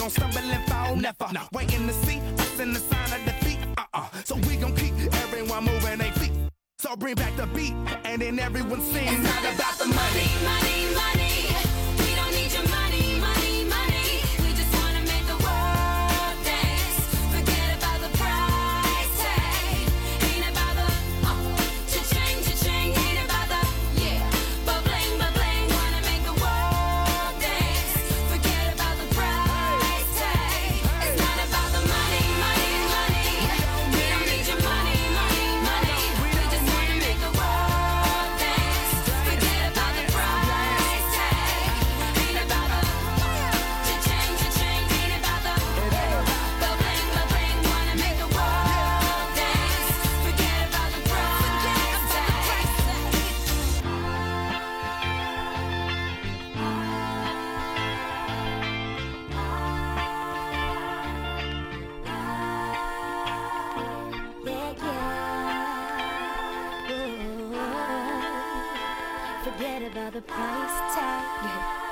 gon' stumble and fall, never. Waiting to see us in the sign of defeat. So we gon' keep everyone moving their feet. So bring back the beat, and then everyone sings. It's not about the money, money, money. We don't need your money, money, money. We just wanna make the world dance. Forget about the price tag. Ain't about the cha-ching, cha-ching. Ain't about the ba-bling, ba-bling. Wanna make the world dance. Forget about the price tag. It's not about the money, money, money. We don't need your money, money, money. We just wanna make the world dance. Forget about the price tag. Ain't about the cha-ching, cha-ching. Ain't about the ba-bling, ba-bling. Wanna make the world dance. Forget about the price tag. Forget about the price tag.